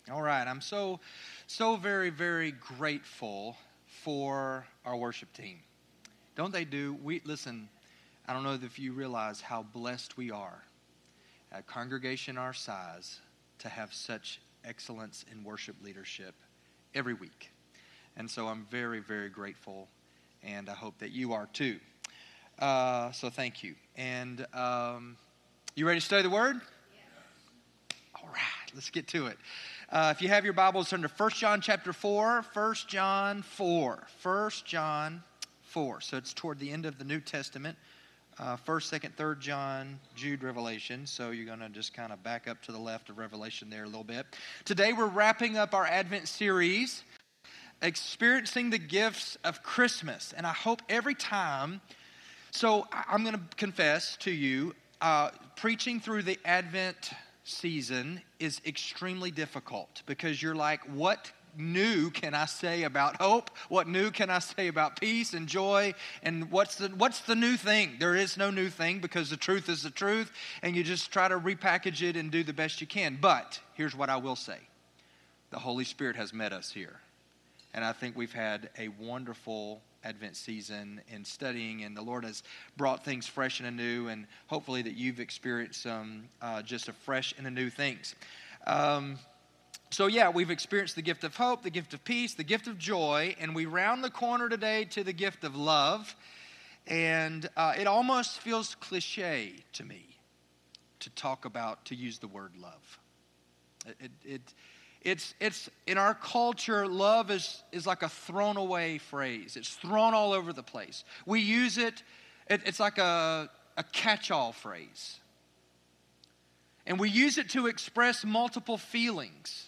All right, I'm so very, very grateful for our worship team. Don't they do? We listen. I don't know if you realize how blessed we are, a congregation our size, to have such excellence in worship leadership every week. And so I'm very, very grateful, and I hope that you are too. So thank you. And you ready to study the Word? All right, let's get to it. If you have your Bibles, turn to 1 John chapter 4, 1 John 4, 1 John 4. So it's toward the end of the New Testament, 1st, 2nd, 3rd John, Jude, Revelation. So you're going to just kind of back up to the left of Revelation there a little bit. Today we're wrapping up our Advent series, Experiencing the Gifts of Christmas. And I hope every time, so I'm going to confess to you, preaching through the Advent season is extremely difficult because you're like, what new can I say about hope? What new can I say about peace and joy? And what's the new thing? There is no new thing because the truth is the truth, and you just try to repackage it and do the best you can. But here's what I will say. The Holy Spirit has met us here. And I think we've had a wonderful Advent season in studying, and the Lord has brought things fresh and anew, and hopefully that you've experienced some just a fresh and anew things. So yeah, we've experienced the gift of hope, the gift of peace, the gift of joy, and we round the corner today to the gift of love. And it almost feels cliche to me to use the word love. It's in our culture, love is like a thrown away phrase. It's thrown all over the place. We use it's like a catch-all phrase. And we use it to express multiple feelings.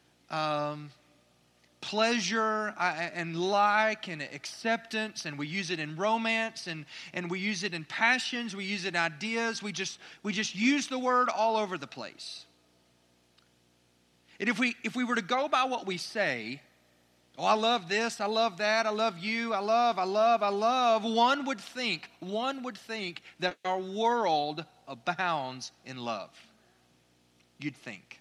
Pleasure and like and acceptance, and we use it in romance, and we use it in passions, we use it in ideas. We just use the word all over the place. And if we were to go by what we say, oh, I love this, I love that, I love you, I love, one would think that our world abounds in love. You'd think.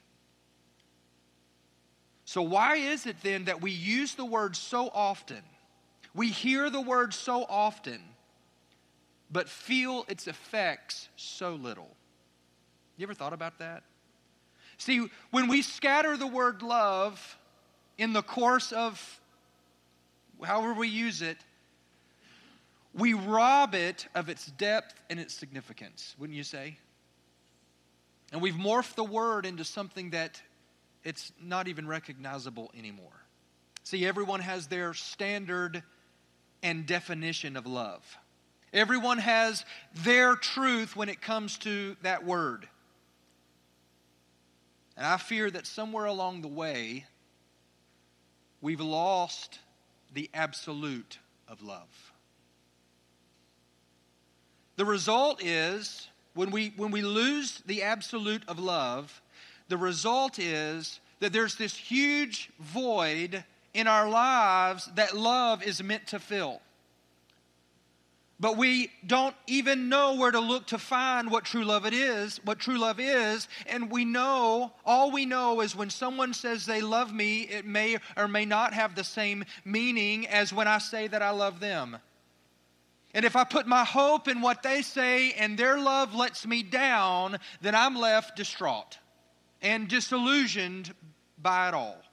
So why is it then that we use the word so often, we hear the word so often, but feel its effects so little? You ever thought about that? See, when we scatter the word love in the course of however we use it, we rob it of its depth and its significance, wouldn't you say? And we've morphed the word into something that it's not even recognizable anymore. See, everyone has their standard and definition of love. Everyone has their truth when it comes to that word. And I fear that somewhere along the way, we've lost the absolute of love. The result is, when we lose the absolute of love, the result is that there's this huge void in our lives that love is meant to fill. But we don't even know where to look to find what true love is, and all we know is when someone says they love me, it may or may not have the same meaning as when I say that I love them. And if I put my hope in what they say and their love lets me down, then I'm left distraught and disillusioned by it all.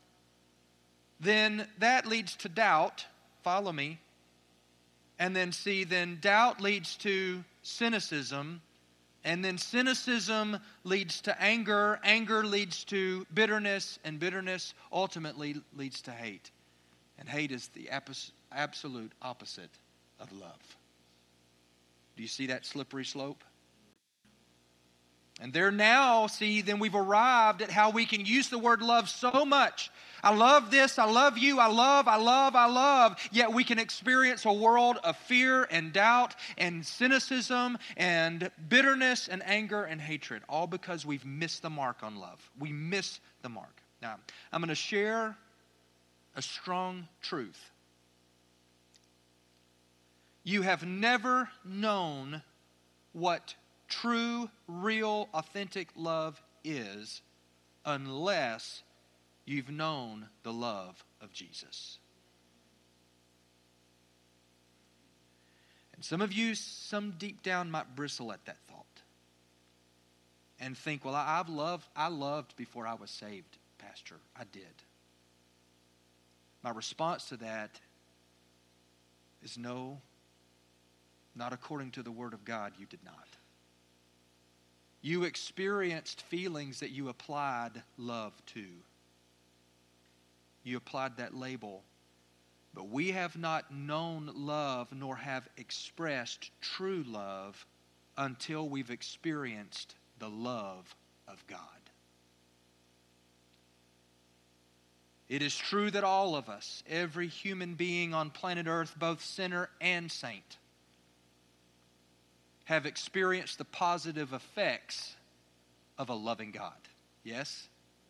Then that leads to doubt. Follow me. And then doubt leads to cynicism. And then cynicism leads to anger. Anger leads to bitterness. And bitterness ultimately leads to hate. And hate is the absolute opposite of love. Do you see that slippery slope? And then we've arrived at how we can use the word love so much. I love this, I love you, I love, yet we can experience a world of fear and doubt and cynicism and bitterness and anger and hatred, all because we've missed the mark on love. We miss the mark. Now, I'm going to share a strong truth. You have never known what true, real, authentic love is unless you've known the love of Jesus. And some of you, some deep down, might bristle at that thought and think, well, I loved before I was saved, Pastor. I did. My response to that is no, not according to the Word of God, you did not. You experienced feelings that you applied love to. You applied that label. But we have not known love nor have expressed true love until we've experienced the love of God. It is true that all of us, every human being on planet Earth, both sinner and saint, have experienced the positive effects of a loving God. Yes?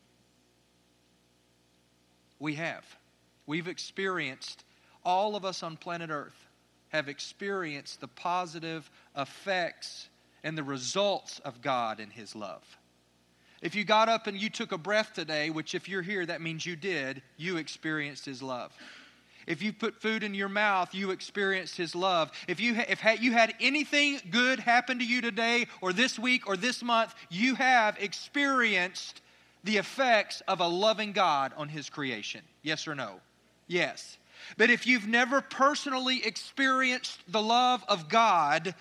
We have. We've experienced, all of us on planet Earth have experienced the positive effects and the results of God and His love. If you got up and you took a breath today, which if you're here, that means you did, you experienced His love. If you put food in your mouth, you experienced His love. If you had anything good happen to you today or this week or this month, you have experienced the effects of a loving God on His creation. Yes or no? Yes. But if you've never personally experienced the love of God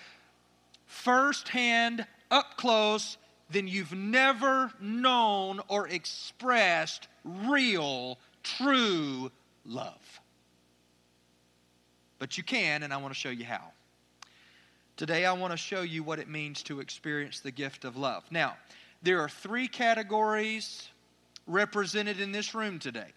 firsthand, up close, then you've never known or expressed real, true love. But you can, and I want to show you how. Today I want to show you what it means to experience the gift of love. Now, there are 3 categories represented in this room today.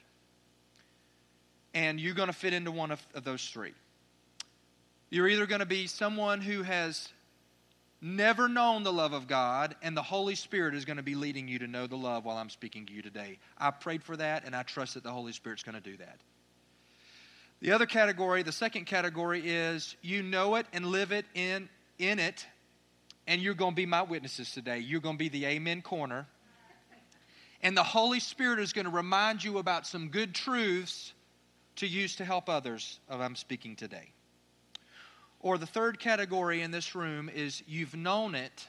And you're going to fit into one of those 3. You're either going to be someone who has never known the love of God, and the Holy Spirit is going to be leading you to know the love while I'm speaking to you today. I prayed for that, and I trust that the Holy Spirit's going to do that. The other category, the second category, is you know it and live it in it, and you're going to be my witnesses today. You're going to be the amen corner. And the Holy Spirit is going to remind you about some good truths to use to help others of I'm speaking today. Or the third category in this room is you've known it,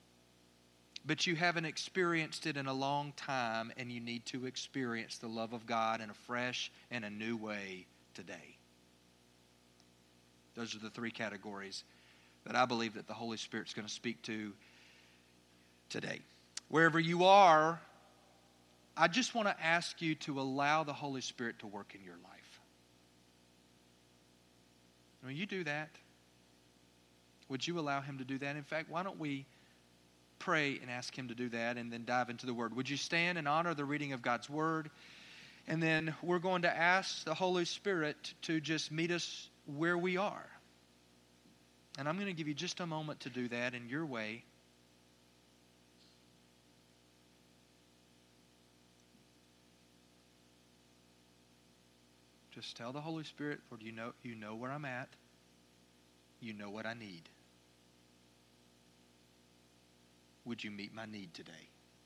but you haven't experienced it in a long time, and you need to experience the love of God in a fresh and a new way today. Those are the 3 categories that I believe that the Holy Spirit's going to speak to today. Wherever you are, I just want to ask you to allow the Holy Spirit to work in your life. When you do that, would you allow Him to do that? In fact, why don't we pray and ask Him to do that and then dive into the Word? Would you stand and honor the reading of God's Word? And then we're going to ask the Holy Spirit to just meet us where we are. And I'm going to give you just a moment to do that in your way. Just tell the Holy Spirit, Lord, you know where I'm at. You know what I need. Would you meet my need today?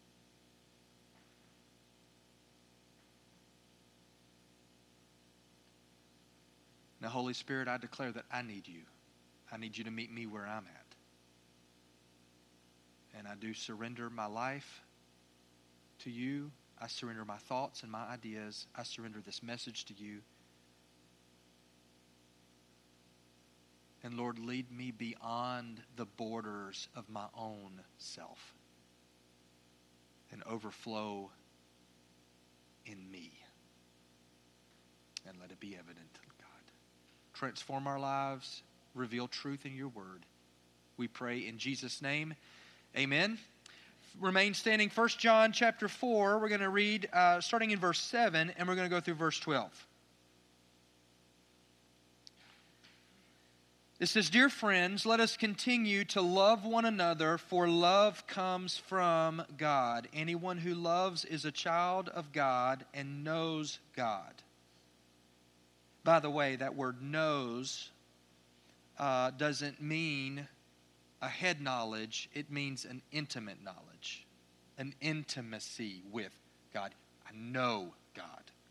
Now, Holy Spirit, I declare that I need you. I need you to meet me where I'm at. And I do surrender my life to you. I surrender my thoughts and my ideas. I surrender this message to you. And Lord, lead me beyond the borders of my own self and overflow in me. And let it be evident, God. Transform our lives. Reveal truth in your word. We pray in Jesus' name. Amen. Remain standing. 1 John chapter 4. We're going to read starting in verse 7, and we're going to go through verse 12. It says, "Dear friends, let us continue to love one another, for love comes from God. Anyone who loves is a child of God and knows God." By the way, that word knows doesn't mean a head knowledge. It means an intimate knowledge, an intimacy with God. I know God.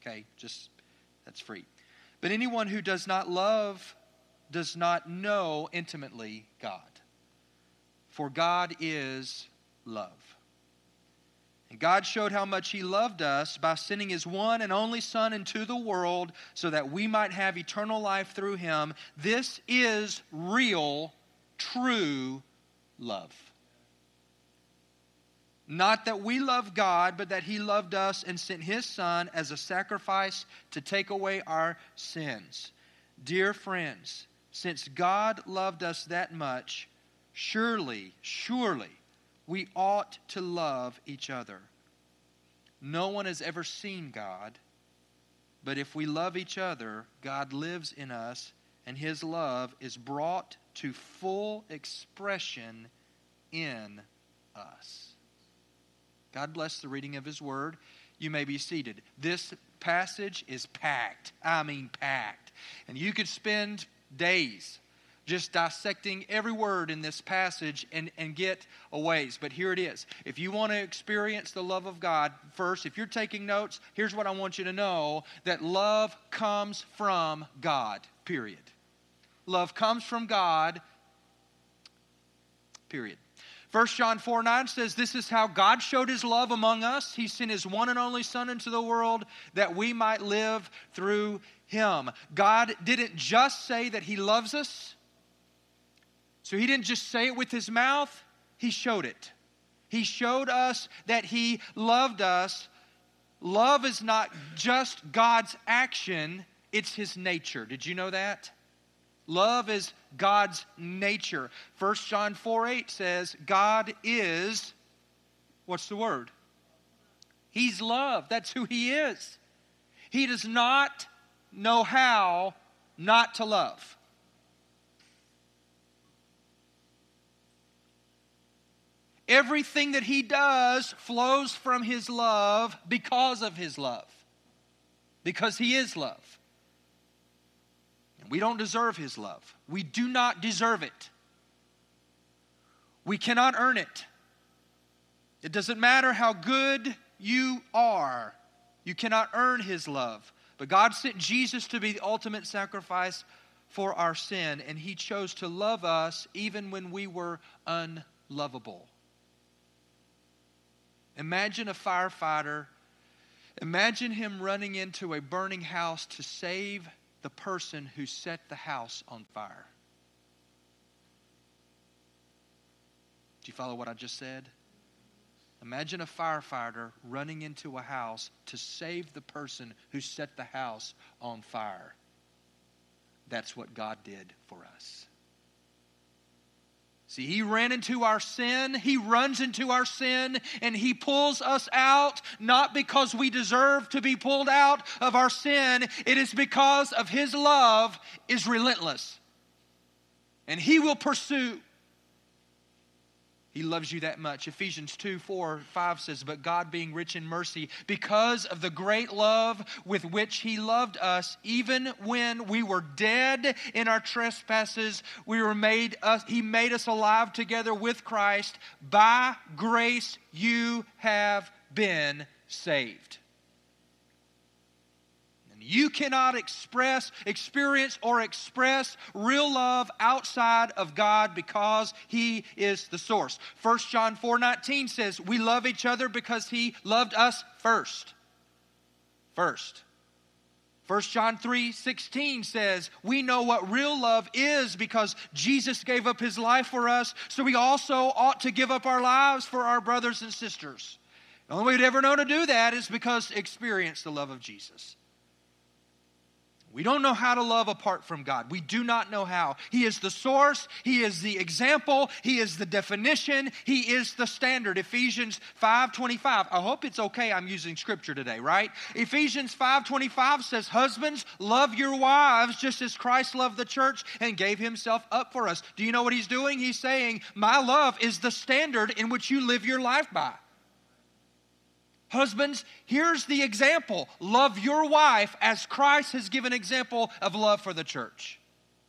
Okay, just that's free. But anyone who does not love does not know intimately God. For God is love. And God showed how much He loved us by sending His one and only Son into the world so that we might have eternal life through Him. This is real, true love. Not that we love God, but that He loved us and sent His Son as a sacrifice to take away our sins. Dear friends, since God loved us that much, surely we ought to love each other. No one has ever seen God, but if we love each other, God lives in us, and His love is brought to full expression in us. God bless the reading of His Word. You may be seated. This passage is packed. I mean packed. And you could spend days just dissecting every word in this passage and get a ways. But here it is. If you want to experience the love of God, first, if you're taking notes, here's what I want you to know, that love comes from God, period. Love comes from God, period. 1 John 4:9 says, this is how God showed His love among us. He sent His one and only Son into the world that we might live through Him. God didn't just say that He loves us. So He didn't just say it with His mouth. He showed it. He showed us that He loved us. Love is not just God's action, it's His nature. Did you know that? Love is God's nature. 1 John 4:8 says, God is, what's the word? He's love. That's who He is. He does not know how not to love. Everything that He does flows from His love because of His love. Because He is love. We don't deserve His love. We do not deserve it. We cannot earn it. It doesn't matter how good you are. You cannot earn His love. But God sent Jesus to be the ultimate sacrifice for our sin, and He chose to love us even when we were unlovable. Imagine a firefighter. Imagine him running into a burning house to save the person who set the house on fire. Do you follow what I just said? Imagine a firefighter running into a house to save the person who set the house on fire. That's what God did for us. See, He ran into our sin, He runs into our sin, and He pulls us out, not because we deserve to be pulled out of our sin. It is because of His love is relentless. And He will pursue. He loves you that much. Ephesians 2:4-5 says, but God being rich in mercy, because of the great love with which He loved us, even when we were dead in our trespasses, He made us alive together with Christ. By grace you have been saved. You cannot experience or express real love outside of God because He is the source. 1 John 4:19 says, we love each other because He loved us first. 1 John 3:16 says, we know what real love is because Jesus gave up His life for us, so we also ought to give up our lives for our brothers and sisters. The only way we'd ever know to do that is because experience the love of Jesus. We don't know how to love apart from God. We do not know how. He is the source. He is the example. He is the definition. He is the standard. Ephesians 5:25. I hope it's okay I'm using scripture today, right? Ephesians 5:25 says, husbands, love your wives just as Christ loved the church and gave Himself up for us. Do you know what He's doing? He's saying, my love is the standard in which you live your life by. Husbands, here's the example. Love your wife as Christ has given example of love for the church.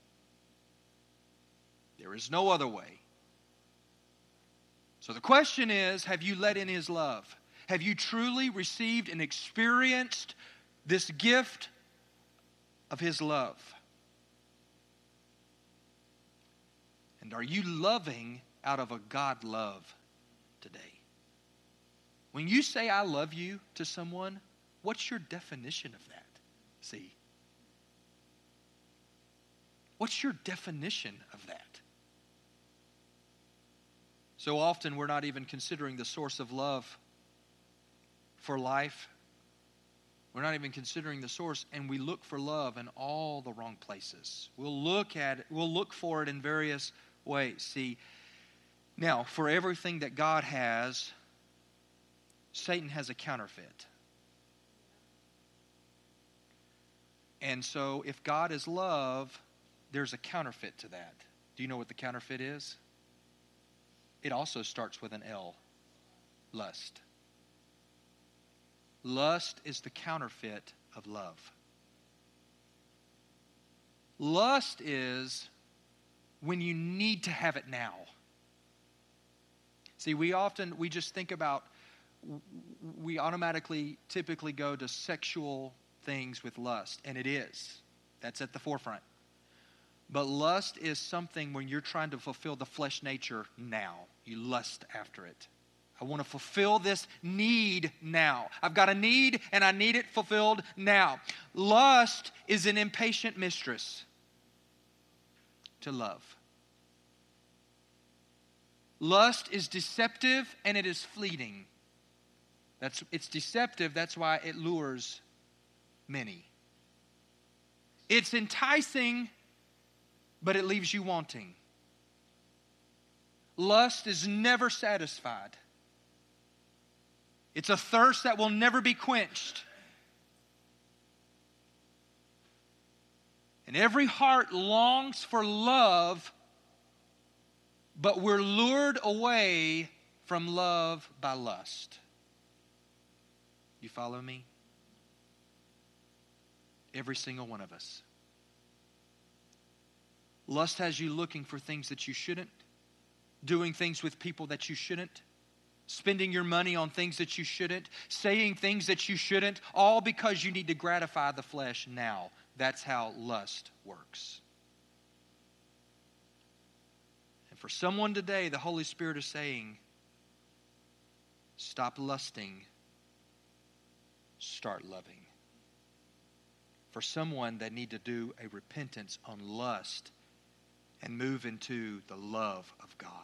There is no other way. So the question is, have you let in His love? Have you truly received and experienced this gift of His love. And are you loving out of a God love today? When you say I love you to someone, what's your definition of that? See? What's your definition of that? So often we're not even considering the source of love for life. We're not even considering the source, and we look for love in all the wrong places. We'll look for it in various ways. See, now, for everything that God has, Satan has a counterfeit. And so if God is love, there's a counterfeit to that. Do you know what the counterfeit is? It also starts with an L. Lust. Lust is the counterfeit of love. Lust is when you need to have it now. See, we just think about, we automatically typically go to sexual things with lust, and it is. That's at the forefront. But lust is something when you're trying to fulfill the flesh nature now. You lust after it. I want to fulfill this need now. I've got a need and I need it fulfilled now. Lust is an impatient mistress to love. Lust is deceptive and it is fleeting. It's deceptive, that's why it lures many. It's enticing, but it leaves you wanting. Lust is never satisfied. It's a thirst that will never be quenched. And every heart longs for love, but we're lured away from love by lust. You follow me? Every single one of us. Lust has you looking for things that you shouldn't, doing things with people that you shouldn't, spending your money on things that you shouldn't, saying things that you shouldn't, all because you need to gratify the flesh now. That's how lust works. And for someone today, the Holy Spirit is saying, stop lusting, start loving. For someone that need to do a repentance on lust and move into the love of God.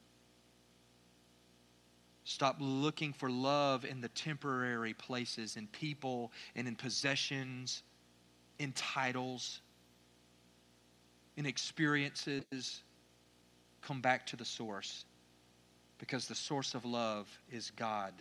Stop looking for love in the temporary places, in people and in possessions, in titles, in experiences. Come back to the source, because the source of love is God.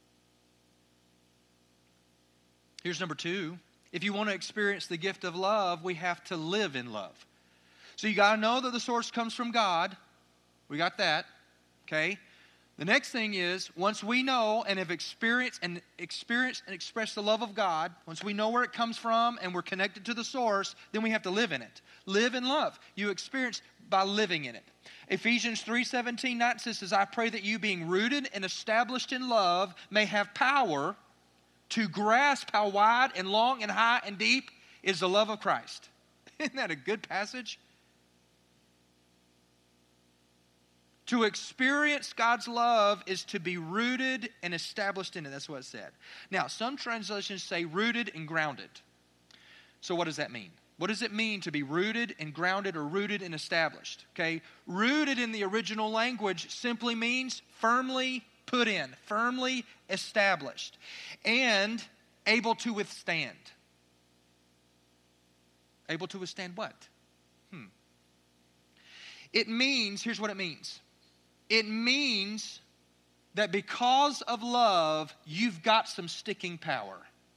Here's number 2. If you want to experience the gift of love, we have to live in love. So you got to know that the source comes from God. We got that, okay? The next thing is, once we know and have experienced and expressed the love of God, once we know where it comes from and we're connected to the source, then we have to live in it. Live in love. You experience by living in it. Ephesians 3:17 says, I pray that you, being rooted and established in love, may have power to grasp how wide and long and high and deep is the love of Christ. Isn't that a good passage? To experience God's love is to be rooted and established in it. That's what it said. Now, some translations say rooted and grounded. So what does that mean? What does it mean to be rooted and grounded, or rooted and established? Okay, rooted in the original language simply means firmly put in, firmly established, and able to withstand. Able to withstand what? It means, here's what it means. It means that because of love, you've got some sticking power.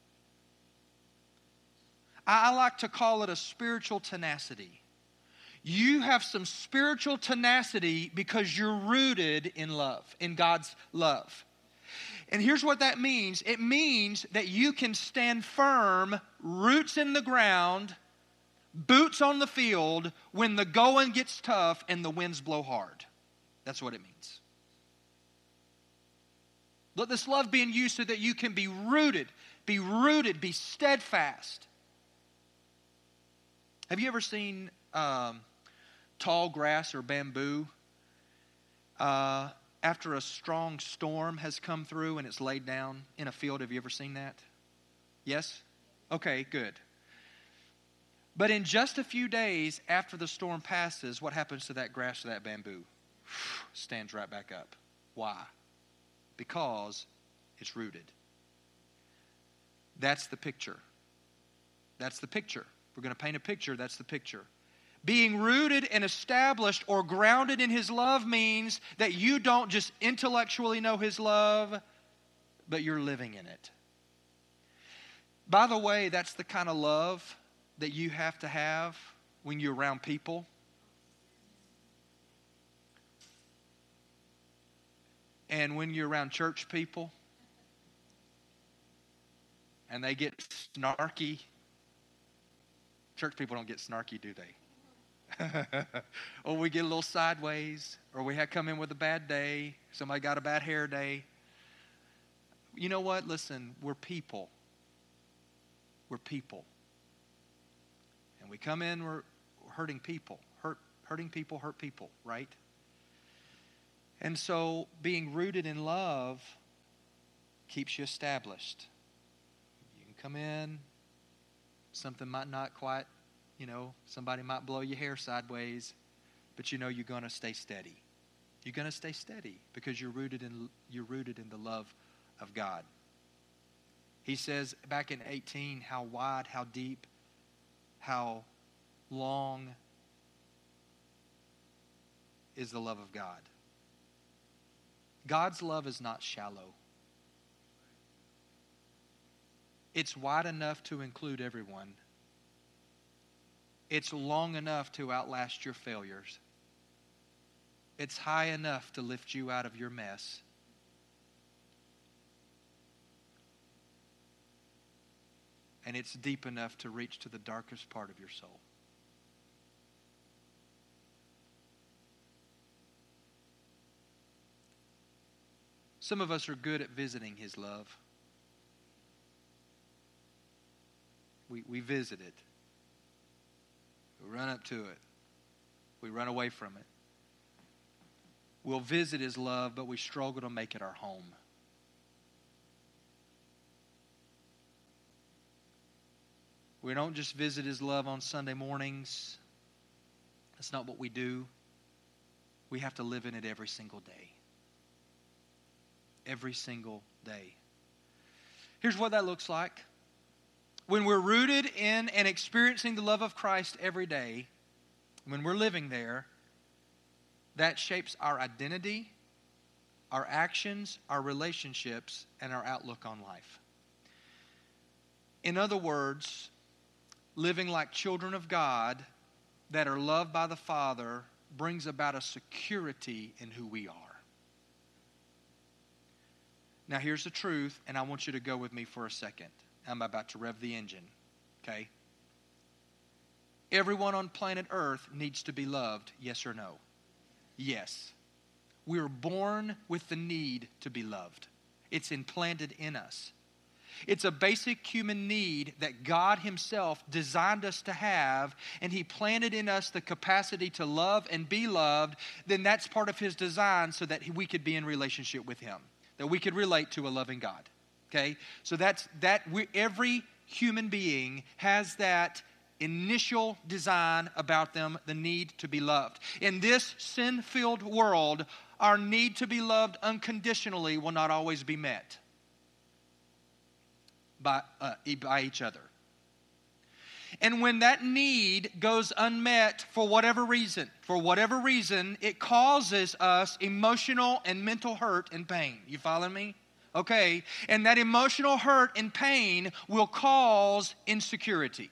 I like to call it a spiritual tenacity. You have some spiritual tenacity because you're rooted in love, in God's love. And here's what that means. It means that you can stand firm, roots in the ground, boots on the field, when the going gets tough and the winds blow hard. That's what it means. Let this love be in you so that you can be rooted. Be rooted, be steadfast. Have you ever seen tall grass or bamboo after a strong storm has come through and it's laid down in a field? Have you ever seen that? Yes? Okay, good. But in just a few days after the storm passes, what happens to that grass or that bamboo? Stands right back up. Why? Because it's rooted. That's the picture. That's the picture. We're going to paint a picture. That's the picture. Being rooted and established or grounded in His love means that you don't just intellectually know His love, but you're living in it. By the way, that's the kind of love that you have to have when you're around people. And when you're around church people and they get snarky. Church people don't get snarky, do they? Or we get a little sideways, or we have come in with a bad day. Somebody got a bad hair day. You know what? Listen, we're people. We're people. And we come in, we're hurting people. Hurting people hurt people, right? And so being rooted in love keeps you established. You can come in, something might not quite, somebody might blow your hair sideways, but you're going to stay steady. You're going to stay steady because you're rooted in the love of God. He says back in 18, how wide, how deep, how long is the love of God. God's love is not shallow. It's wide enough to include everyone. It's long enough to outlast your failures. It's high enough to lift you out of your mess. And it's deep enough to reach to the darkest part of your soul. Some of us are good at visiting His love. We visit it. We run up to it. We run away from it. We'll visit His love, but we struggle to make it our home. We don't just visit His love on Sunday mornings. That's not what we do. We have to live in it every single day. Every single day. Here's what that looks like. When we're rooted in and experiencing the love of Christ every day, when we're living there, that shapes our identity, our actions, our relationships, and our outlook on life. In other words, living like children of God that are loved by the Father brings about a security in who we are. Now here's the truth, and I want you to go with me for a second. I'm about to rev the engine, okay? Everyone on planet Earth needs to be loved, yes or no? Yes. We're born with the need to be loved. It's implanted in us. It's a basic human need that God Himself designed us to have, and He planted in us the capacity to love and be loved. Then that's part of His design so that we could be in relationship with Him, that we could relate to a loving God. Okay? So every human being has that initial design about them, the need to be loved. In this sin-filled world, our need to be loved unconditionally will not always be met by each other. And when that need goes unmet for whatever reason, it causes us emotional and mental hurt and pain. You follow me? Okay, and that emotional hurt and pain will cause insecurity.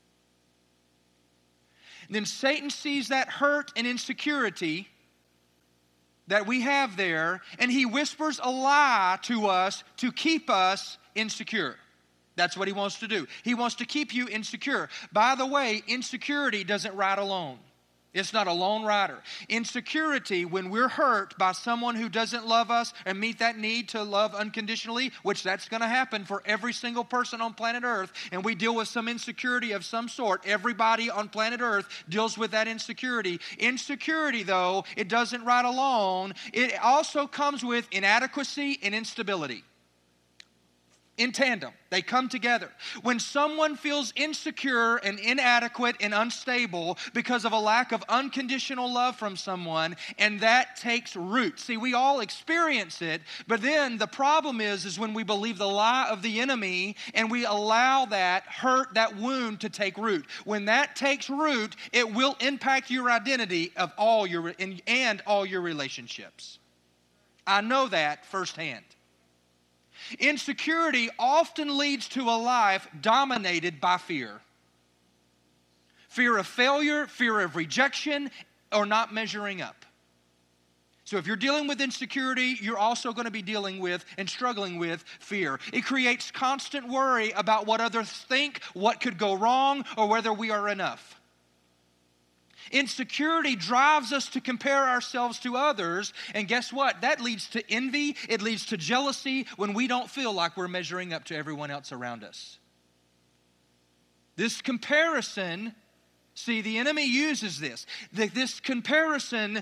Then Satan sees that hurt and insecurity that we have there, and he whispers a lie to us to keep us insecure. That's what he wants to do. He wants to keep you insecure. By the way, insecurity doesn't ride alone. It's not a lone rider. Insecurity, when we're hurt by someone who doesn't love us and meet that need to love unconditionally, which that's going to happen for every single person on planet Earth, and we deal with some insecurity of some sort. Everybody on planet Earth deals with that insecurity. Insecurity, though, it doesn't ride alone. It also comes with inadequacy and instability. In tandem, they come together. When someone feels insecure and inadequate and unstable because of a lack of unconditional love from someone, and that takes root. See, we all experience it, but then the problem is when we believe the lie of the enemy and we allow that hurt, that wound to take root. When that takes root, it will impact your identity of all your relationships. I know that firsthand. Insecurity often leads to a life dominated by fear. Fear of failure, fear of rejection, or not measuring up. So if you're dealing with insecurity, you're also going to be dealing with and struggling with fear. It creates constant worry about what others think, what could go wrong, or whether we are enough. Insecurity drives us to compare ourselves to others, and guess what? That leads to envy, it leads to jealousy when we don't feel like we're measuring up to everyone else around us. This comparison, see, the enemy uses this. This comparison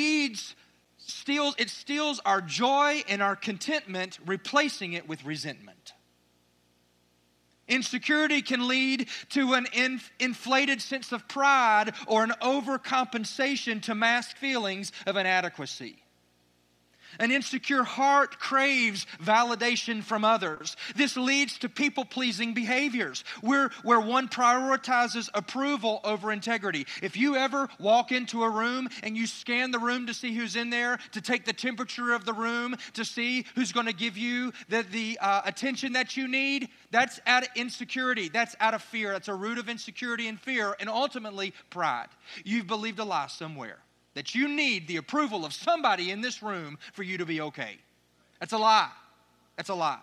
steals our joy and our contentment, replacing it with resentment. Insecurity can lead to an inflated sense of pride or an overcompensation to mask feelings of inadequacy. An insecure heart craves validation from others. This leads to people-pleasing behaviors where one prioritizes approval over integrity. If you ever walk into a room and you scan the room to see who's in there, to take the temperature of the room, to see who's going to give you the attention that you need, that's out of insecurity. That's out of fear. That's a root of insecurity and fear, and ultimately pride. You've believed a lie somewhere that you need the approval of somebody in this room for you to be okay. That's a lie. That's a lie.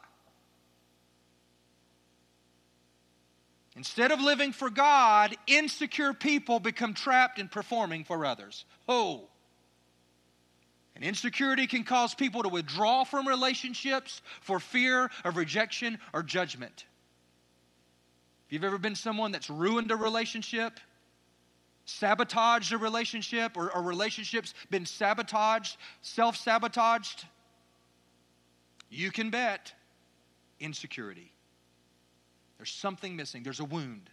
Instead of living for God, insecure people become trapped in performing for others. Oh. And insecurity can cause people to withdraw from relationships for fear of rejection or judgment. If you've ever been someone that's ruined a relationship, sabotaged a relationship, or relationships been sabotaged, self-sabotaged, you can bet insecurity. There's something missing. There's a wound.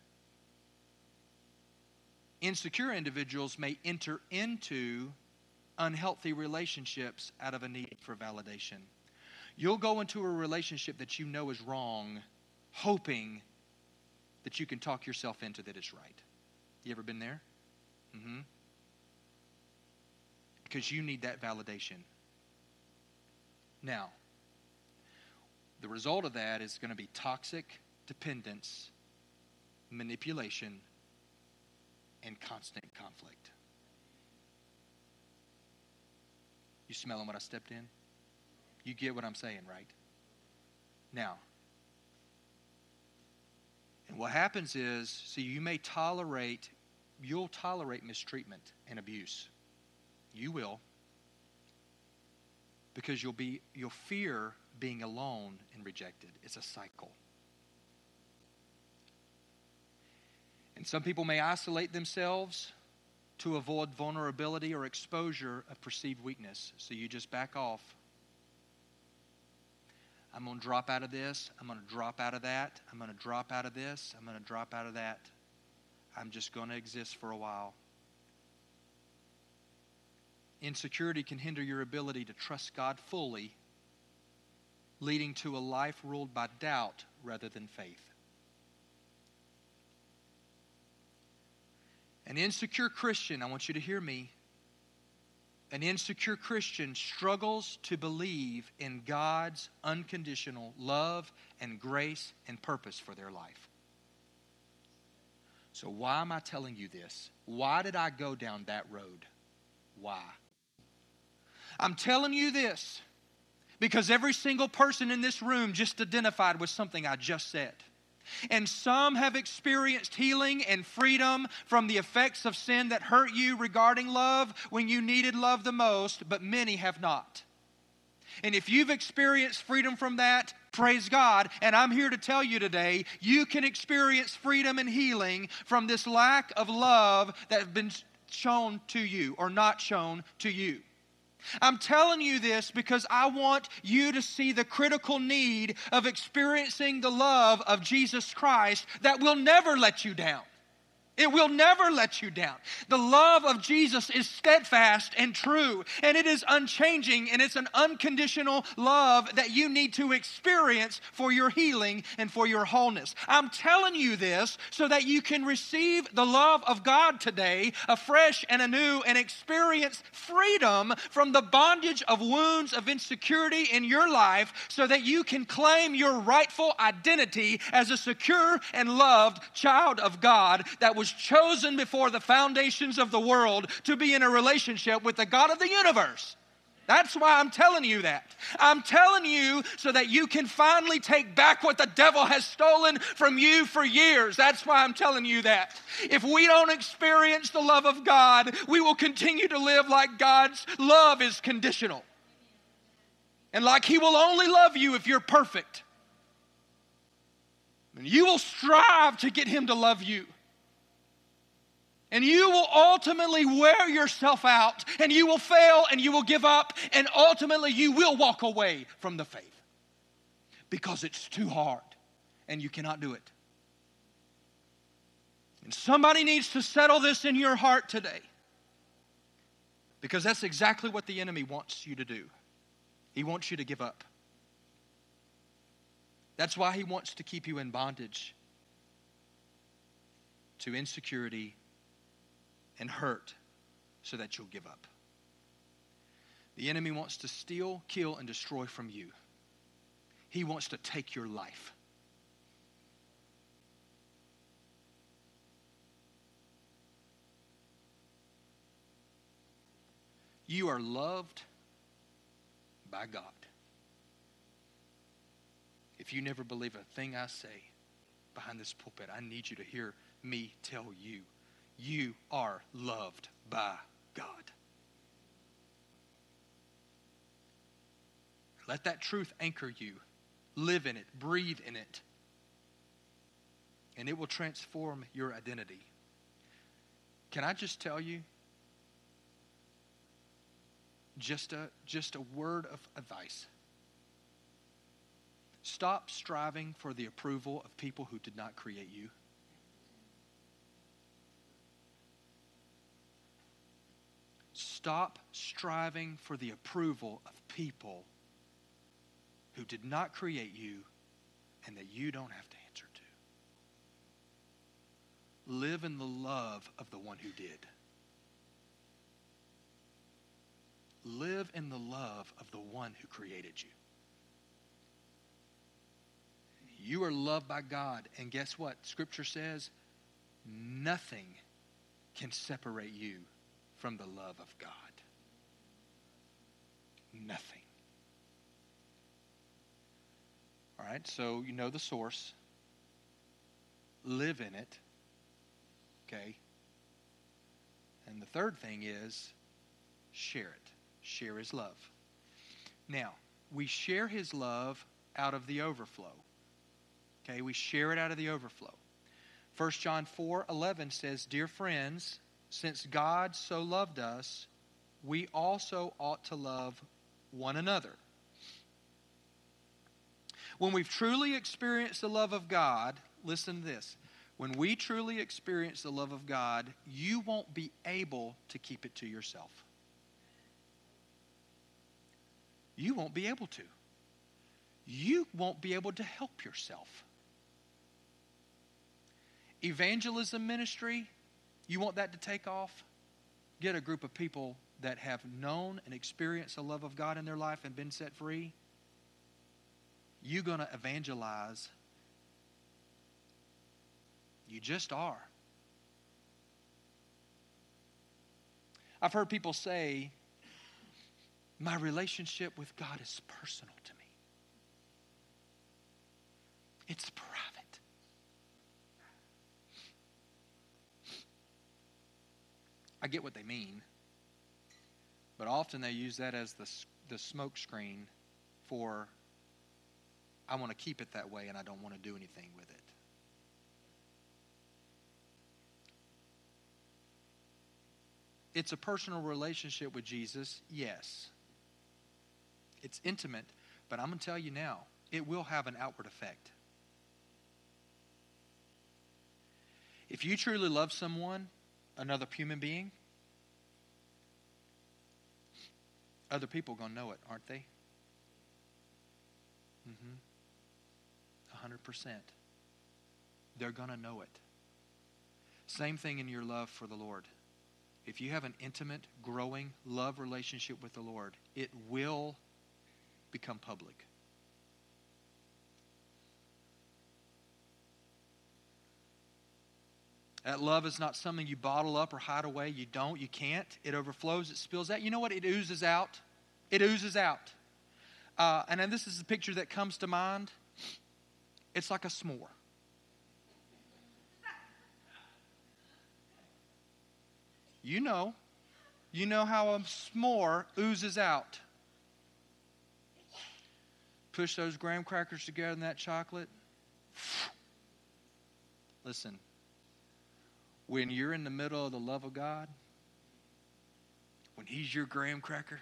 Insecure individuals may enter into unhealthy relationships out of a need for validation. You'll go into a relationship that you know is wrong, hoping that you can talk yourself into that it's right. You ever been there? Because you need that validation. Now, the result of that is going to be toxic dependence, manipulation, and constant conflict. You smelling what I stepped in? You get what I'm saying, right? Now, and what happens is, see, you'll tolerate mistreatment and abuse. You will. Because you'll fear being alone and rejected. It's a cycle. And some people may isolate themselves to avoid vulnerability or exposure of perceived weakness. So you just back off. I'm going to drop out of this. I'm going to drop out of that. I'm going to drop out of this. I'm going to drop out of that. I'm just going to exist for a while. Insecurity can hinder your ability to trust God fully, leading to a life ruled by doubt rather than faith. An insecure Christian, I want you to hear me, an insecure Christian struggles to believe in God's unconditional love and grace and purpose for their life. So why am I telling you this? Why did I go down that road? Why? I'm telling you this because every single person in this room just identified with something I just said. And some have experienced healing and freedom from the effects of sin that hurt you regarding love when you needed love the most, but many have not. And if you've experienced freedom from that, praise God. And I'm here to tell you today, you can experience freedom and healing from this lack of love that has been shown to you or not shown to you. I'm telling you this because I want you to see the critical need of experiencing the love of Jesus Christ that will never let you down. It will never let you down. The love of Jesus is steadfast and true, and it is unchanging, and it's an unconditional love that you need to experience for your healing and for your wholeness. I'm telling you this so that you can receive the love of God today, afresh and anew, and experience freedom from the bondage of wounds of insecurity in your life so that you can claim your rightful identity as a secure and loved child of God that was chosen before the foundations of the world to be in a relationship with the God of the universe. That's why I'm telling you that. I'm telling you so that you can finally take back what the devil has stolen from you for years. That's why I'm telling you that. If we don't experience the love of God, we will continue to live like God's love is conditional. And like He will only love you if you're perfect. And you will strive to get Him to love you. And you will ultimately wear yourself out, and you will fail, and you will give up, and ultimately you will walk away from the faith because it's too hard, and you cannot do it. And somebody needs to settle this in your heart today because that's exactly what the enemy wants you to do. He wants you to give up. That's why he wants to keep you in bondage to insecurity and hurt so that you'll give up. The enemy wants to steal, kill, and destroy from you. He wants to take your life. You are loved by God. If you never believe a thing I say behind this pulpit, I need you to hear me tell you, you are loved by God. Let that truth anchor you. Live in it. Breathe in it. And it will transform your identity. Can I just tell you, just a word of advice. Stop striving for the approval of people who did not create you. Stop striving for the approval of people who did not create you and that you don't have to answer to. Live in the love of the one who did. Live in the love of the one who created you. You are loved by God, and guess what? Scripture says nothing can separate you from the love of God. Nothing. All right, so you know the source. Live in it. Okay? And the third thing is share it. Share His love. Now, we share His love out of the overflow. Okay, we share it out of the overflow. 1 John 4:11 says, "Dear friends, since God so loved us, we also ought to love one another." When we've truly experienced the love of God, listen to this. When we truly experience the love of God, you won't be able to keep it to yourself. You won't be able to. You won't be able to help yourself. Evangelism ministry, you want that to take off? Get a group of people that have known and experienced the love of God in their life and been set free. You're going to evangelize. You just are. I've heard people say, my relationship with God is personal to me. It's private. I get what they mean. But often they use that as the smoke screen for, I want to keep it that way and I don't want to do anything with it. It's a personal relationship with Jesus, yes. It's intimate, but I'm going to tell you now, it will have an outward effect. If you truly love someone, another human being, other people are going to know it, aren't they? 100%. They're going to know it. Same thing in your love for the Lord. If you have an intimate, growing love relationship with the Lord, it will become public. That love is not something you bottle up or hide away. You don't. You can't. It overflows. It spills out. You know what? It oozes out. It oozes out. And then this is the picture that comes to mind. It's like a s'more. You know how a s'more oozes out. Push those graham crackers together in that chocolate. Listen, when you're in the middle of the love of God, when He's your graham cracker,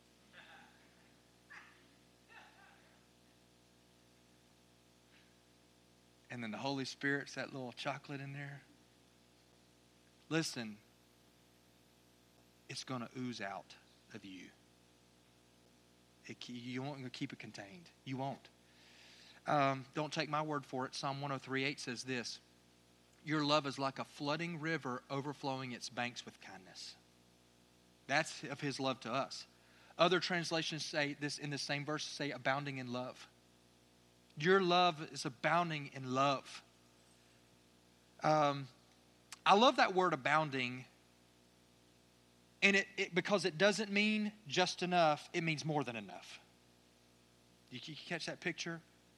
and then the Holy Spirit's that little chocolate in there, listen, it's going to ooze out of you. You won't keep it contained. You won't. Don't take my word for it. Psalm 103:8 says this: your love is like a flooding river overflowing its banks with kindness. That's of His love to us. Other translations say this in the same verse, say abounding in love. Your love is abounding in love. I love that word abounding. And it because it doesn't mean just enough, it means more than enough. You catch that picture?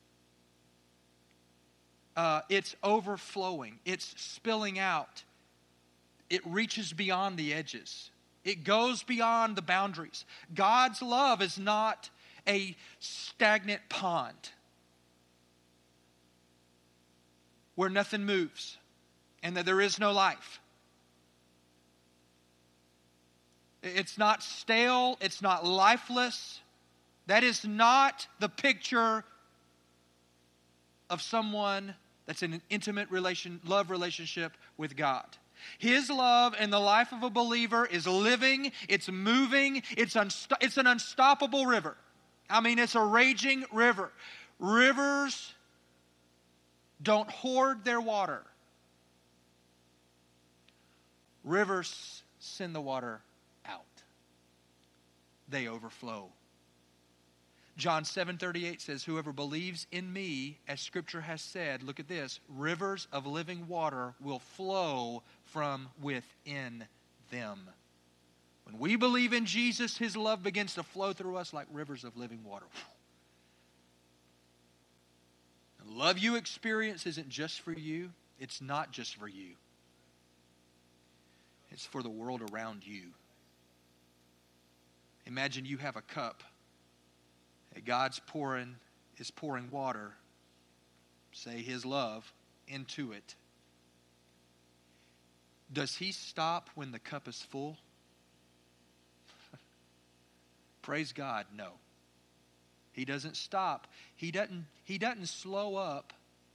It's overflowing. It's spilling out. It reaches beyond the edges. It goes beyond the boundaries. God's love is not a stagnant pond where nothing moves and that there is no life. It's not stale. It's not lifeless. That is not the picture of someone that's in an intimate love relationship with God. His love in the life of a believer is living. It's moving. It's an unstoppable river. I mean, it's a raging river. Rivers don't hoard their water. Rivers send the water out. They overflow. John 7:38 says, whoever believes in me, as Scripture has said, look at this, rivers of living water will flow from within them. When we believe in Jesus, His love begins to flow through us like rivers of living water. The love you experience isn't just for you. It's not just for you. It's for the world around you. Imagine you have a cup. God's is pouring water, say His love, into it. Does He stop when the cup is full? Praise God, no. He doesn't stop. He doesn't slow up.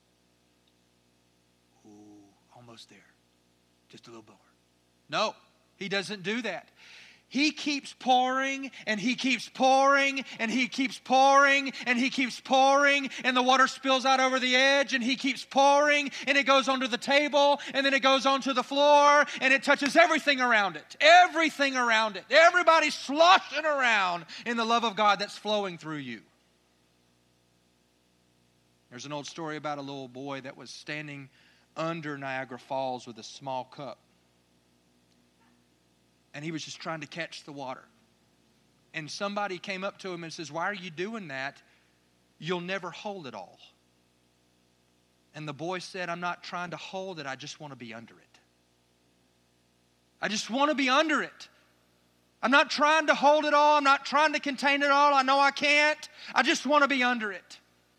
Ooh, almost there. Just a little more. No, He doesn't do that. He keeps pouring, and He keeps pouring, and He keeps pouring, and He keeps pouring, and the water spills out over the edge, and He keeps pouring, and it goes onto the table, and then it goes onto the floor, and it touches everything around it. Everything around it. Everybody's sloshing around in the love of God that's flowing through you. There's an old story about a little boy that was standing under Niagara Falls with a small cup. And he was just trying to catch the water. And somebody came up to him and says, why are you doing that? You'll never hold it all. And the boy said, I'm not trying to hold it. I just want to be under it. I just want to be under it. I'm not trying to hold it all. I'm not trying to contain it all. I know I can't. I just want to be under it.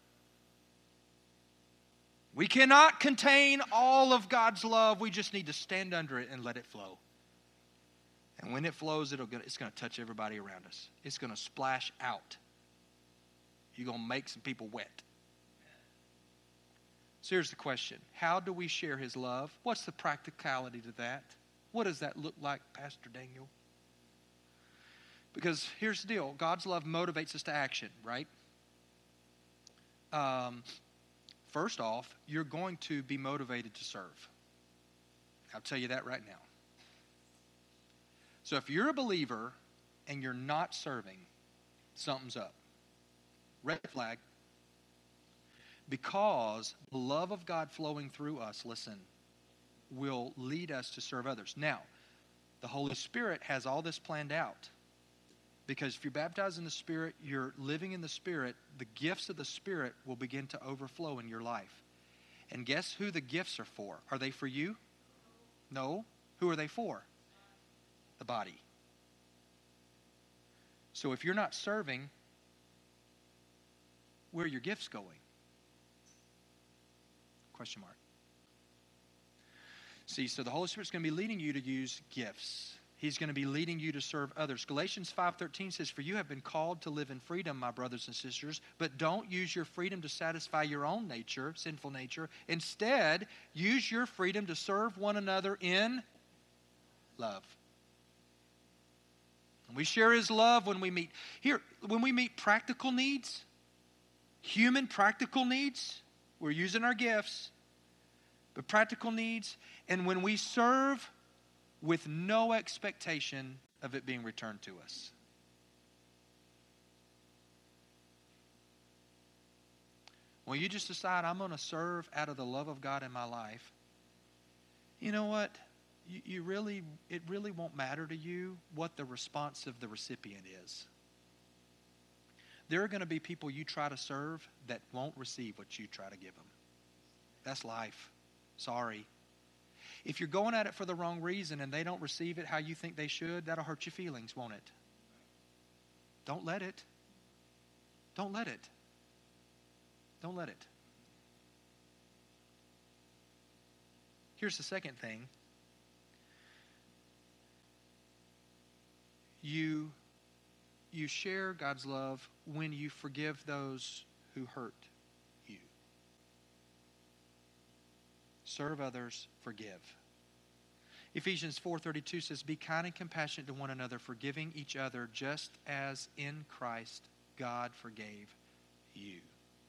We cannot contain all of God's love. We just need to stand under it and let it flow. And when it flows, it's going to touch everybody around us. It's going to splash out. You're going to make some people wet. So here's the question. How do we share His love? What's the practicality to that? What does that look like, Pastor Daniel? Because here's the deal. God's love motivates us to action, right? First off, you're going to be motivated to serve. I'll tell you that right now. So if you're a believer and you're not serving, something's up. Red flag. Because the love of God flowing through us, listen, will lead us to serve others. Now, the Holy Spirit has all this planned out. Because if you're baptized in the Spirit, you're living in the Spirit, the gifts of the Spirit will begin to overflow in your life. And guess who the gifts are for? Are they for you? No. Who are they for? The body. So if you're not serving, where are your gifts going? Question mark. See, so the Holy Spirit's going to be leading you to use gifts. He's going to be leading you to serve others. Galatians 5:13 says, "For you have been called to live in freedom, my brothers and sisters, but don't use your freedom to satisfy your own nature, sinful nature. Instead, use your freedom to serve one another in love." And we share His love when we meet practical needs, human practical needs. We're using our gifts, but practical needs. And when we serve with no expectation of it being returned to us. When you just decide, I'm going to serve out of the love of God in my life, you know what? It really won't matter to you what the response of the recipient is. There are going to be people you try to serve that won't receive what you try to give them. That's life. Sorry. If you're going at it for the wrong reason and they don't receive it how you think they should, that'll hurt your feelings, won't it? Don't let it. Don't let it. Don't let it. Here's the second thing. You share God's love when you forgive those who hurt you. Serve others, forgive. Ephesians 4:32 says, "Be kind and compassionate to one another, forgiving each other, just as in Christ God forgave you."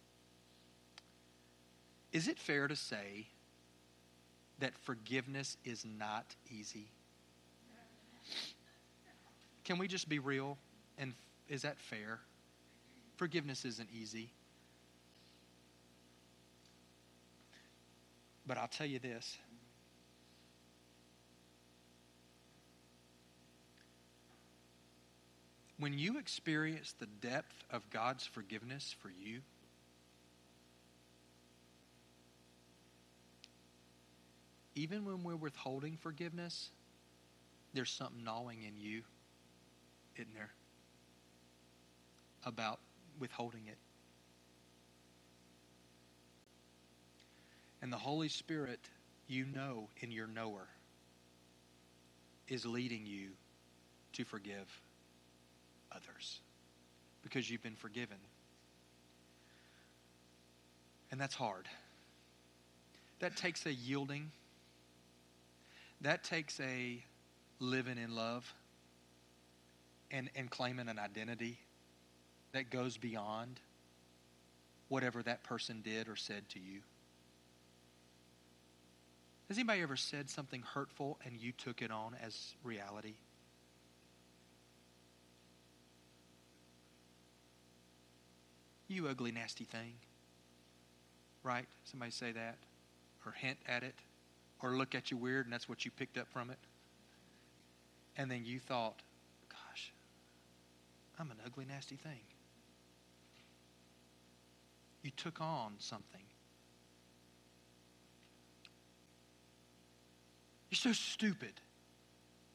Is it fair to say that forgiveness is not easy? Can we just be real? And is that fair? Forgiveness isn't easy. But I'll tell you this. When you experience the depth of God's forgiveness for you, even when we're withholding forgiveness, there's something gnawing in you, isn't there? About withholding it. And the Holy Spirit, you know in your knower, is leading you to forgive others because you've been forgiven. And that's hard. That takes a yielding. That takes a living in love and claiming an identity that goes beyond whatever that person did or said to you. Has anybody ever said something hurtful and you took it on as reality? You ugly, nasty thing. Right? Somebody say that? Or hint at it? Or look at you weird and that's what you picked up from it? And then you thought, gosh, I'm an ugly, nasty thing. You took on something. You're so stupid.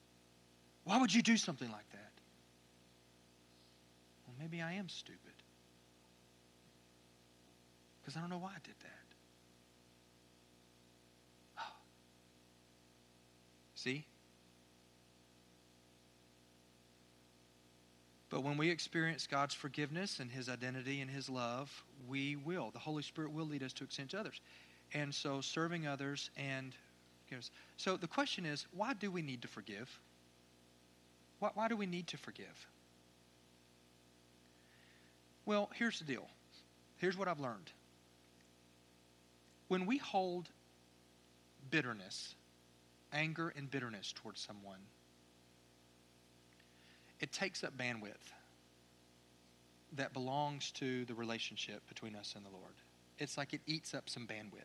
Why would you do something like that? Well, maybe I am stupid. Because I don't know why I did that. Oh. See? But when we experience God's forgiveness and His identity and His love, the Holy Spirit will lead us to extend to others. And so serving others and forgiveness. So the question is, why do we need to forgive? Why do we need to forgive? Well, here's the deal. Here's what I've learned. When we hold bitterness, anger and bitterness towards someone, it takes up bandwidth that belongs to the relationship between us and the Lord. It's like it eats up some bandwidth.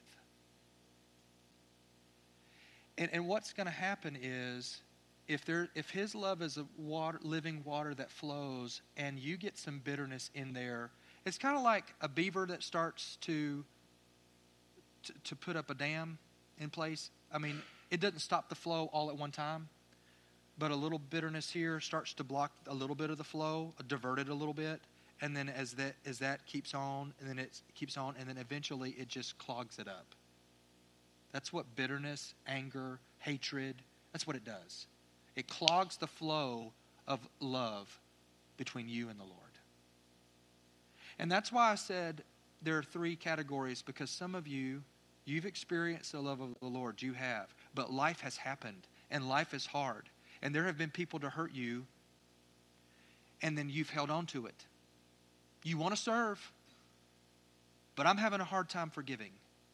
And what's going to happen is, if His love is a living water that flows, and you get some bitterness in there, it's kind of like a beaver that starts to put up a dam in place. I mean, it doesn't stop the flow all at one time, but a little bitterness here starts to block a little bit of the flow, divert it a little bit, and then as that keeps on, and then it keeps on, and then eventually it just clogs it up. That's what bitterness, anger, hatred, that's what it does. It clogs the flow of love between you and the Lord. And that's why I said there are 3 categories, because some of you've experienced the love of the Lord. You have. But life has happened, and life is hard. And there have been people to hurt you, and then you've held on to it. You want to serve, but I'm having a hard time forgiving.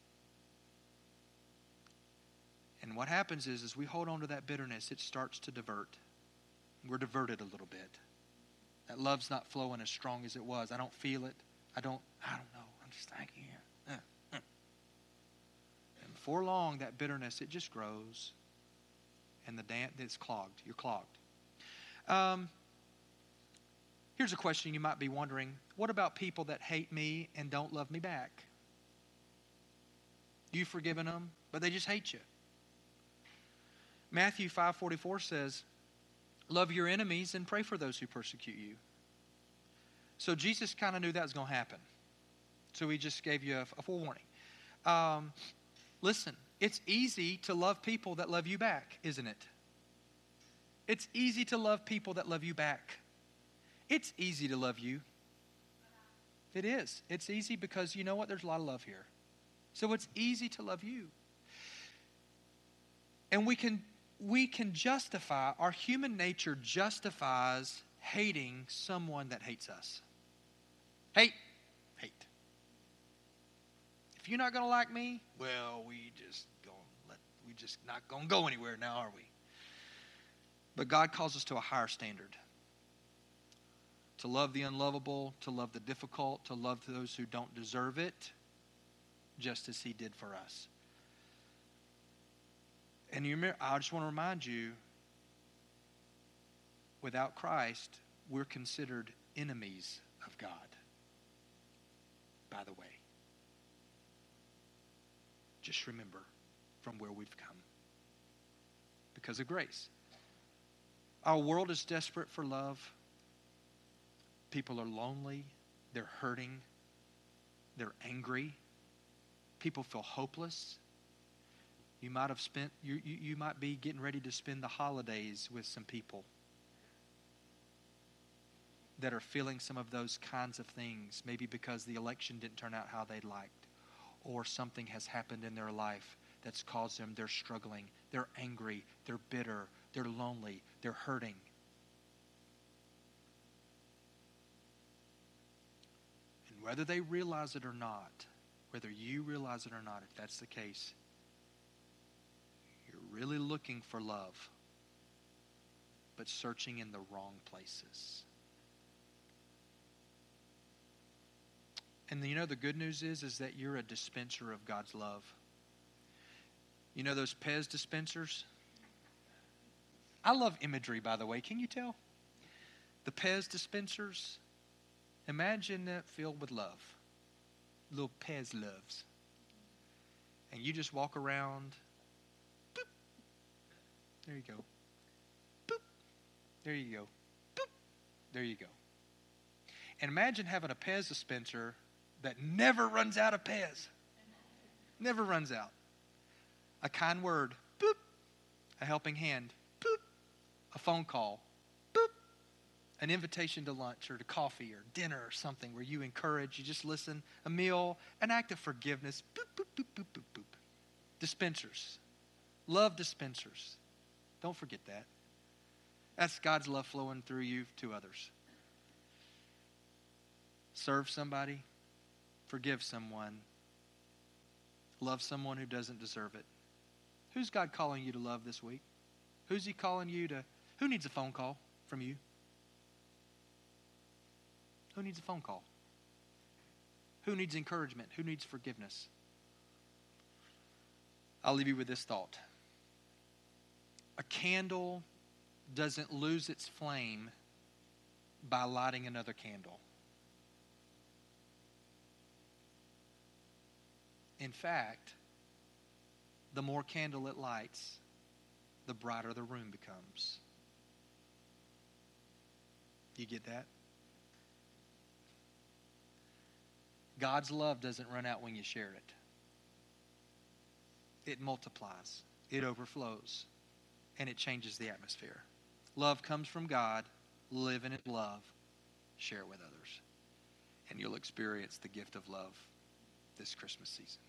And what happens is, as we hold on to that bitterness, it starts to divert. We're diverted a little bit. That love's not flowing as strong as it was. I don't feel it. I don't know. I'm just thinking. And before long, that bitterness, it just grows. And the dam, it's clogged. You're clogged. Here's a question you might be wondering. What about people that hate me and don't love me back? You've forgiven them, but they just hate you. Matthew 5:44 says, love your enemies and pray for those who persecute you. So Jesus kind of knew that was going to happen. So He just gave you a forewarning. Listen, it's easy to love people that love you back, isn't it? It's easy to love people that love you back. It's easy to love you. It is. It's easy because you know what? There's a lot of love here. So it's easy to love you. And we can justify, our human nature justifies hating someone that hates us. Hate. If you're not going to like me, well, we just not going to go anywhere now, are we? But God calls us to a higher standard. To love the unlovable, to love the difficult, to love those who don't deserve it, just as He did for us. And you remember, I just want to remind you, without Christ, we're considered enemies of God. By the way. Just remember from where we've come. Because of grace. Our world is desperate for love. People are lonely. They're hurting. They're angry. People feel hopeless. You might have you might be getting ready to spend the holidays with some people that are feeling some of those kinds of things, maybe because the election didn't turn out how they'd liked, or something has happened in their life that's caused them, they're struggling, they're angry, they're bitter, they're lonely, they're hurting. And whether they realize it or not, whether you realize it or not, if that's the case, you're really looking for love, but searching in the wrong places. And you know the good news is that you're a dispenser of God's love. You know those Pez dispensers? I love imagery, by the way. Can you tell? The Pez dispensers, imagine that filled with love. Little Pez loves. And you just walk around. Boop. There you go. Boop. There you go. Boop. There you go. And imagine having a Pez dispenser that never runs out of Pez. Never runs out. A kind word, boop. A helping hand, boop. A phone call, boop. An invitation to lunch or to coffee or dinner or something where you encourage, you just listen, a meal, an act of forgiveness, boop, boop, boop, boop, boop, boop. Dispensers. Love dispensers. Don't forget that. That's God's love flowing through you to others. Serve somebody. Forgive someone. Love someone who doesn't deserve it. Who's God calling you to love this week? Who's He calling you to? Who needs a phone call from you? Who needs a phone call? Who needs encouragement? Who needs forgiveness? I'll leave you with this thought. A candle doesn't lose its flame by lighting another candle. In fact, the more candle it lights, the brighter the room becomes. You get that? God's love doesn't run out when you share it. It multiplies. It overflows. And it changes the atmosphere. Love comes from God. Live in His love. Share it with others. And you'll experience the gift of love this Christmas season.